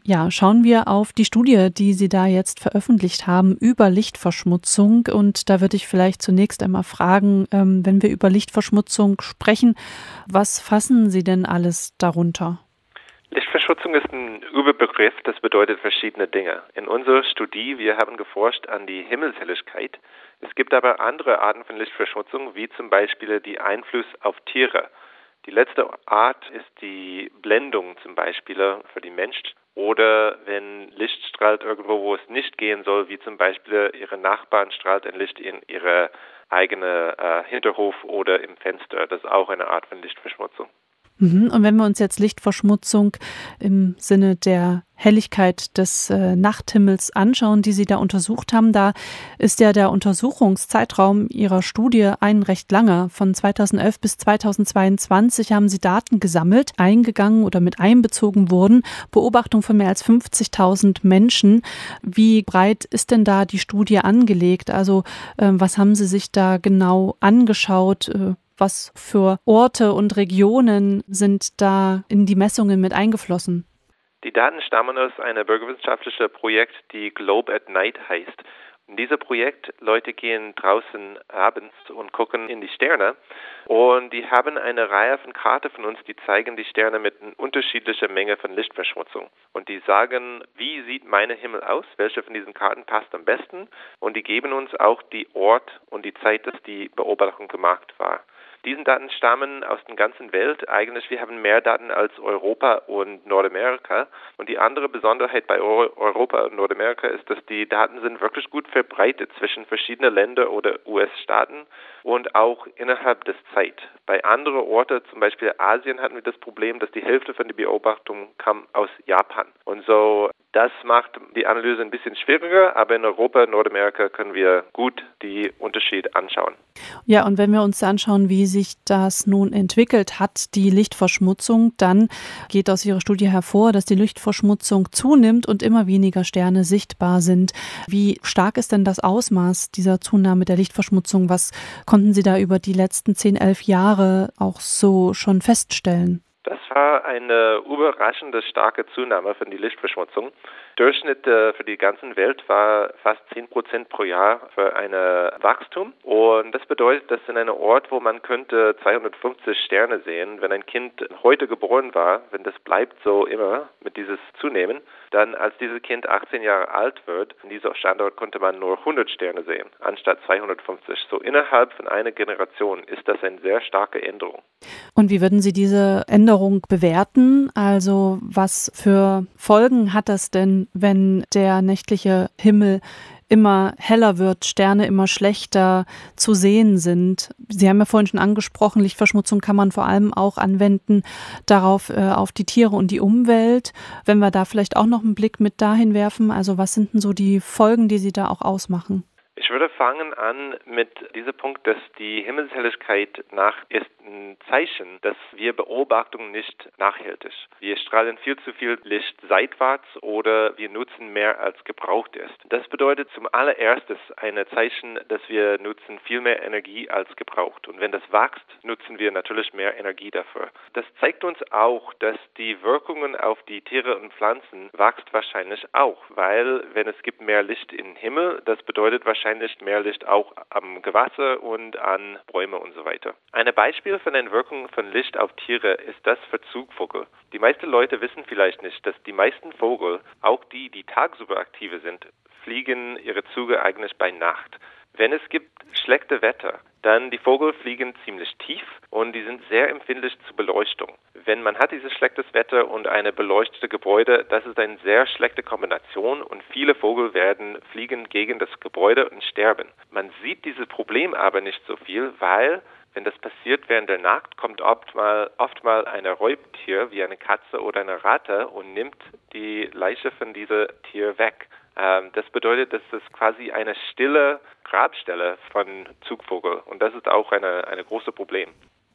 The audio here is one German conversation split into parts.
Ja, schauen wir auf die Studie, die Sie da jetzt veröffentlicht haben über Lichtverschmutzung. Und da würde ich vielleicht zunächst einmal fragen, wenn wir über Lichtverschmutzung sprechen, was fassen Sie denn alles darunter? Lichtverschmutzung ist ein Überbegriff, das bedeutet verschiedene Dinge. In unserer Studie, wir haben geforscht an die Himmelshelligkeit. Es gibt aber andere Arten von Lichtverschmutzung, wie zum Beispiel die Einfluss auf Tiere. Die letzte Art ist die Blendung zum Beispiel für die Mensch. Oder wenn Licht strahlt irgendwo, wo es nicht gehen soll, wie zum Beispiel Ihre Nachbarn strahlt ein Licht in Ihre eigene Hinterhof oder im Fenster. Das ist auch eine Art von Lichtverschmutzung. Und wenn wir uns jetzt Lichtverschmutzung im Sinne der Helligkeit des Nachthimmels anschauen, die Sie da untersucht haben, da ist ja der Untersuchungszeitraum Ihrer Studie ein recht langer. Von 2011 bis 2022 haben Sie Daten gesammelt, eingegangen oder mit einbezogen wurden, Beobachtung von mehr als 50.000 Menschen. Wie breit ist denn da die Studie angelegt? Also was haben Sie sich da genau angeschaut? Was für Orte und Regionen sind da in die Messungen mit eingeflossen? Die Daten stammen aus einem bürgerwissenschaftlichen Projekt, die Globe at Night heißt. In diesem Projekt, Leute gehen draußen abends und gucken in die Sterne und die haben eine Reihe von Karten von uns, die zeigen die Sterne mit einer unterschiedlichen Menge von Lichtverschmutzung. Und die sagen, wie sieht mein Himmel aus, welche von diesen Karten passt am besten, und die geben uns auch die Ort und die Zeit, dass die Beobachtung gemacht war. Diese Daten stammen aus der ganzen Welt. Eigentlich, wir haben mehr Daten als Europa und Nordamerika. Und die andere Besonderheit bei Europa und Nordamerika ist, dass die Daten sind wirklich gut verbreitet zwischen verschiedenen Ländern oder US-Staaten und auch innerhalb des Zeit. Bei anderen Orten, zum Beispiel Asien, hatten wir das Problem, dass die Hälfte von der Beobachtung kam aus Japan. Und so, das macht die Analyse ein bisschen schwieriger, aber in Europa und Nordamerika können wir gut die Unterschiede anschauen. Ja, und wenn wir uns anschauen, wie sich das nun entwickelt hat, die Lichtverschmutzung, dann geht aus Ihrer Studie hervor, dass die Lichtverschmutzung zunimmt und immer weniger Sterne sichtbar sind. Wie stark ist denn das Ausmaß dieser Zunahme der Lichtverschmutzung? Was konnten Sie da über die letzten 10, 11 Jahre auch so schon feststellen? Das war eine überraschende starke Zunahme von der Lichtverschmutzung. Durchschnitt für die ganze Welt war fast 10% pro Jahr für ein Wachstum. Und das bedeutet, dass in einem Ort, wo man könnte 250 Sterne sehen, wenn ein Kind heute geboren war, wenn das bleibt so immer mit dieses Zunehmen, dann als dieses Kind 18 Jahre alt wird, in diesem Standort konnte man nur 100 Sterne sehen, anstatt 250. So innerhalb von einer Generation ist das eine sehr starke Änderung. Und wie würden Sie diese Änderung bewerten? Also was für Folgen hat das denn, wenn der nächtliche Himmel immer heller wird, Sterne immer schlechter zu sehen sind? Sie haben ja vorhin schon angesprochen, Lichtverschmutzung kann man vor allem auch anwenden darauf, auf die Tiere und die Umwelt. Wenn wir da vielleicht auch noch einen Blick mit dahin werfen, also was sind denn so die Folgen, die Sie da auch ausmachen? Ich würde fangen an mit diesem Punkt, dass die Himmelshelligkeit ist ein Zeichen, dass wir Beobachtungen nicht nachhaltig. Wir strahlen viel zu viel Licht seitwärts oder wir nutzen mehr als gebraucht ist. Das bedeutet zum allererstes ein Zeichen, dass wir nutzen viel mehr Energie als gebraucht. Und wenn das wächst, nutzen wir natürlich mehr Energie dafür. Das zeigt uns auch, dass die Wirkungen auf die Tiere und Pflanzen wächst wahrscheinlich auch, weil wenn es gibt mehr Licht im Himmel, das bedeutet wahrscheinlich mehr Licht auch am Gewässer und an Bäume und so weiter. Ein Beispiel von den Wirkungen von Licht auf Tiere ist das für Zugvögel. Die meisten Leute wissen vielleicht nicht, dass die meisten Vögel, auch die tagsüber aktive sind, fliegen ihre Züge eigentlich bei Nacht. Wenn es gibt schlechte Wetter, dann die Vögel fliegen ziemlich tief und die sind sehr empfindlich zur Beleuchtung. Wenn man hat dieses schlechtes Wetter und eine beleuchtete Gebäude, das ist eine sehr schlechte Kombination und viele Vögel fliegen gegen das Gebäude und sterben. Man sieht dieses Problem aber nicht so viel, weil wenn das passiert während der Nacht, kommt oft mal ein Raubtier wie eine Katze oder eine Ratte und nimmt die Leiche von diesem Tier weg. Das bedeutet, dass es quasi eine stille Grabstelle von Zugvogel und das ist auch ein großes Problem.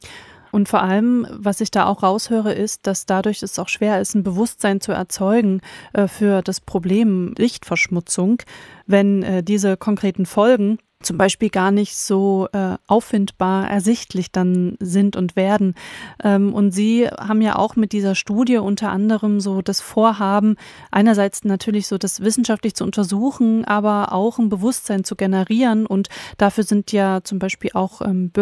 Und vor allem, was ich da auch raushöre, ist, dass dadurch es auch schwer ist, ein Bewusstsein zu erzeugen für das Problem Lichtverschmutzung, wenn diese konkreten Folgen zum Beispiel gar nicht so auffindbar ersichtlich dann sind und werden. Und Sie haben ja auch mit dieser Studie unter anderem so das Vorhaben, einerseits natürlich so das wissenschaftlich zu untersuchen, aber auch ein Bewusstsein zu generieren. Und dafür sind ja zum Beispiel auch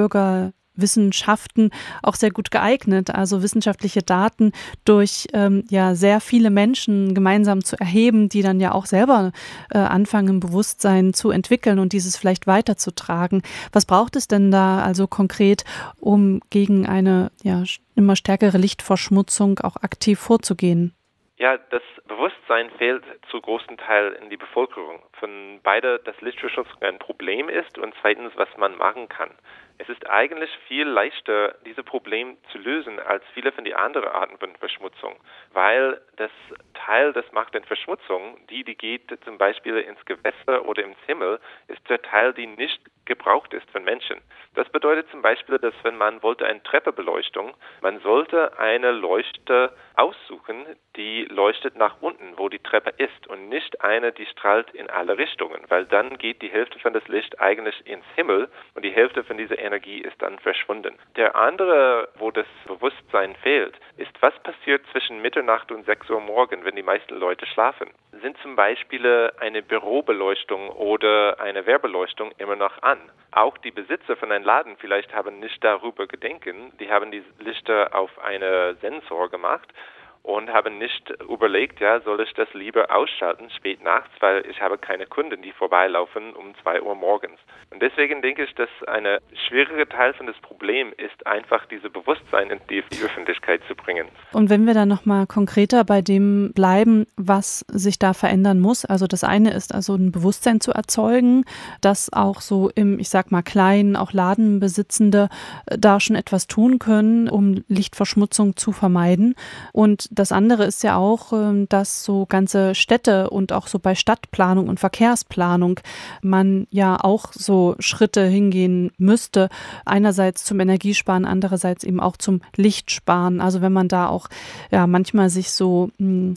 Bürgerwissenschaften auch sehr gut geeignet, also wissenschaftliche Daten durch ja sehr viele Menschen gemeinsam zu erheben, die dann ja auch selber anfangen, Bewusstsein zu entwickeln und dieses vielleicht weiterzutragen. Was braucht es denn da also konkret, um gegen eine immer stärkere Lichtverschmutzung auch aktiv vorzugehen? Ja, das Bewusstsein fehlt zu großen Teil in die Bevölkerung. Von beide, dass Lichtverschmutzung ein Problem ist und zweitens, was man machen kann. Es ist eigentlich viel leichter, dieses Problem zu lösen, als viele von den anderen Arten von Verschmutzung, weil das Teil, das macht den Verschmutzung, die geht zum Beispiel ins Gewässer oder ins Himmel, ist der Teil, die nicht gebraucht ist von Menschen. Das bedeutet zum Beispiel, dass wenn man wollte eine Treppebeleuchtung, man sollte eine Leuchte aussuchen, die leuchtet nach unten, wo die Treppe ist und nicht eine, die strahlt in alle Richtungen, weil dann geht die Hälfte von das Licht eigentlich ins Himmel und die Hälfte von dieser Energie ist dann verschwunden. Der andere, wo das Bewusstsein fehlt, ist, was passiert zwischen Mitternacht und 6 Uhr morgens, wenn die meisten Leute schlafen. Sind zum Beispiel eine Bürobeleuchtung oder eine Werbeleuchtung immer noch an? Auch die Besitzer von einem Laden vielleicht haben nicht darüber gedenken, die haben die Lichter auf einen Sensor gemacht und haben nicht überlegt, soll ich das lieber ausschalten spät nachts, weil ich habe keine Kunden, die vorbeilaufen um 2 Uhr morgens. Und deswegen denke ich, dass eine schwierige Teil von das Problem ist, einfach dieses Bewusstsein in die Öffentlichkeit zu bringen. Und wenn wir dann nochmal konkreter bei dem bleiben, was sich da verändern muss, also das eine ist also ein Bewusstsein zu erzeugen, dass auch so im, ich sag mal, kleinen, auch Ladenbesitzende da schon etwas tun können, um Lichtverschmutzung zu vermeiden. Und das andere ist ja auch, dass so ganze Städte und auch so bei Stadtplanung und Verkehrsplanung man ja auch so Schritte hingehen müsste. Einerseits zum Energiesparen, andererseits eben auch zum Lichtsparen. Also wenn man da auch manchmal sich so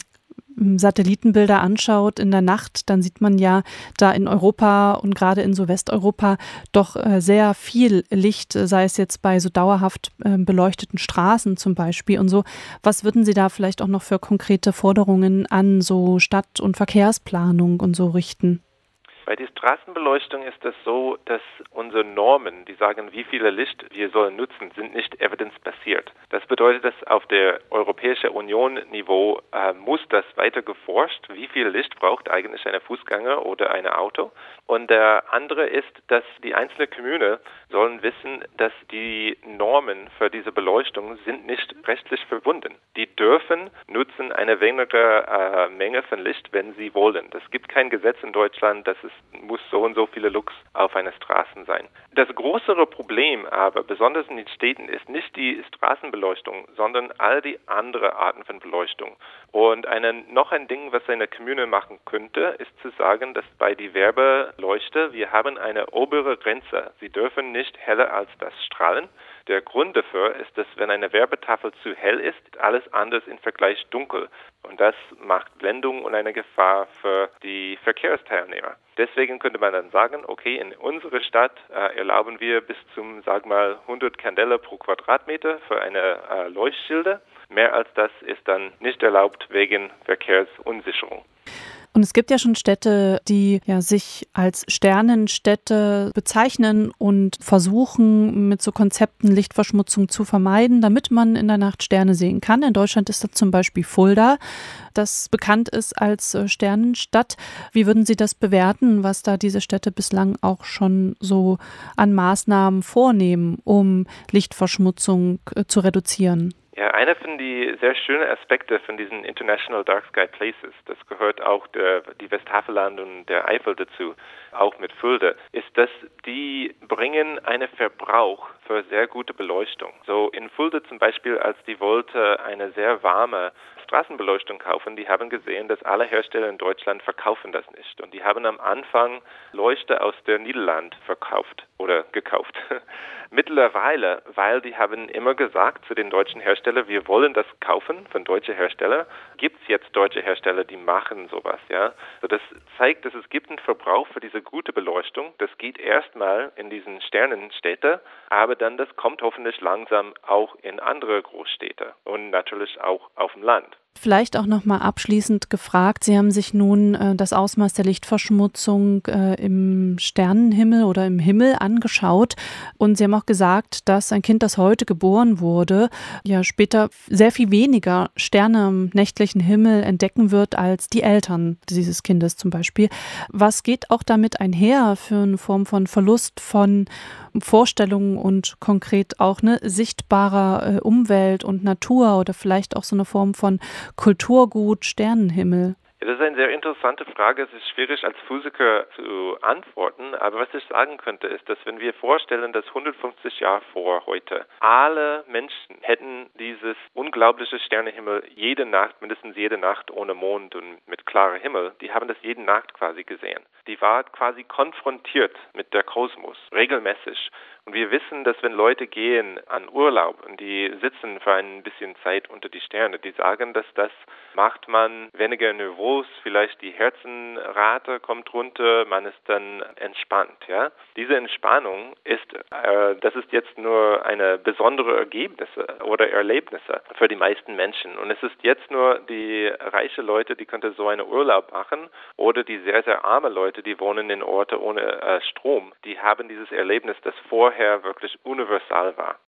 Satellitenbilder anschaut in der Nacht, dann sieht man ja da in Europa und gerade in so Westeuropa doch sehr viel Licht, sei es jetzt bei so dauerhaft beleuchteten Straßen zum Beispiel und so. Was würden Sie da vielleicht auch noch für konkrete Forderungen an so Stadt- und Verkehrsplanung und so richten? Bei der Straßenbeleuchtung ist es so, dass unsere Normen, die sagen, wie viel Licht wir sollen nutzen, sind nicht evidenzbasiert. Das bedeutet, dass auf der Europäischen Union Niveau muss das weiter geforscht, wie viel Licht braucht eigentlich ein Fußgänger oder ein Auto. Und der andere ist, dass die einzelnen Kommunen sollen wissen, dass die Normen für diese Beleuchtung sind nicht rechtlich verbunden. Die dürfen nutzen eine weniger Menge von Licht, wenn sie wollen. Es gibt kein Gesetz in Deutschland, dass es muss so und so viele Lux auf einer Straße sein. Das größere Problem aber, besonders in den Städten, ist nicht die Straßenbeleuchtung, sondern all die anderen Arten von Beleuchtung. Und noch ein Ding, was eine Kommune machen könnte, ist zu sagen, dass bei die Werbeleuchte, wir haben eine obere Grenze. Sie dürfen nicht heller als das strahlen. Der Grund dafür ist, dass wenn eine Werbetafel zu hell ist, alles anders im Vergleich dunkel. Und das macht Blendung und eine Gefahr für die Verkehrsteilnehmer. Deswegen könnte man dann sagen, okay, in unserer Stadt erlauben wir bis zum, 100 Candela pro Quadratmeter für eine Leuchtschilder. Mehr als das ist dann nicht erlaubt wegen Verkehrsunsicherung. Und es gibt ja schon Städte, die sich als Sternenstädte bezeichnen und versuchen, mit so Konzepten Lichtverschmutzung zu vermeiden, damit man in der Nacht Sterne sehen kann. In Deutschland ist das zum Beispiel Fulda, das bekannt ist als Sternenstadt. Wie würden Sie das bewerten, was da diese Städte bislang auch schon so an Maßnahmen vornehmen, um Lichtverschmutzung zu reduzieren? Ja, einer von den sehr schönen Aspekte von diesen International Dark Sky Places, das gehört auch die Westhaveland und der Eifel dazu, auch mit Fulda, ist, dass die bringen einen Verbrauch für sehr gute Beleuchtung. So in Fulda zum Beispiel, als die wollte eine sehr warme Straßenbeleuchtung kaufen, die haben gesehen, dass alle Hersteller in Deutschland verkaufen das nicht. Und die haben am Anfang Leuchte aus der Niederlande verkauft oder gekauft. Mittlerweile, weil die haben immer gesagt zu den deutschen Herstellern, wir wollen das kaufen von deutschen Herstellern, gibt es jetzt deutsche Hersteller, die machen sowas. Ja? So, das zeigt, dass es gibt einen Verbrauch für diese gute Beleuchtung. Das geht erstmal in diesen Sternenstädte, aber dann das kommt hoffentlich langsam auch in andere Großstädte und natürlich auch auf dem Land. Vielleicht auch noch mal abschließend gefragt, Sie haben sich nun das Ausmaß der Lichtverschmutzung im Sternenhimmel oder im Himmel angeschaut und Sie haben auch gesagt, dass ein Kind, das heute geboren wurde, ja später sehr viel weniger Sterne am nächtlichen Himmel entdecken wird als die Eltern dieses Kindes zum Beispiel. Was geht auch damit einher für eine Form von Verlust von Vorstellungen und konkret auch eine sichtbarer Umwelt und Natur oder vielleicht auch so eine Form von Kulturgut, Sternenhimmel? Ja, das ist eine sehr interessante Frage. Es ist schwierig als Physiker zu antworten, aber was ich sagen könnte, ist, dass wenn wir vorstellen, dass 150 Jahre vor heute alle Menschen hätten dieses unglaubliche Sternenhimmel jede Nacht, mindestens jede Nacht ohne Mond und mit klarem Himmel, die haben das jede Nacht quasi gesehen. Die war quasi konfrontiert mit der Kosmos, regelmäßig. Und wir wissen, dass wenn Leute gehen an Urlaub und die sitzen für ein bisschen Zeit unter die Sterne, die sagen, dass das macht man weniger nervös, vielleicht die Herzenrate kommt runter, man ist dann entspannt. Ja? Diese Entspannung das ist jetzt nur eine besondere Ergebnisse oder Erlebnisse für die meisten Menschen. Und es ist jetzt nur die reichen Leute, die könnte so einen Urlaub machen oder die sehr, sehr armen Leute, die wohnen in Orten ohne Strom, die haben dieses Erlebnis, das vorher wirklich universal war.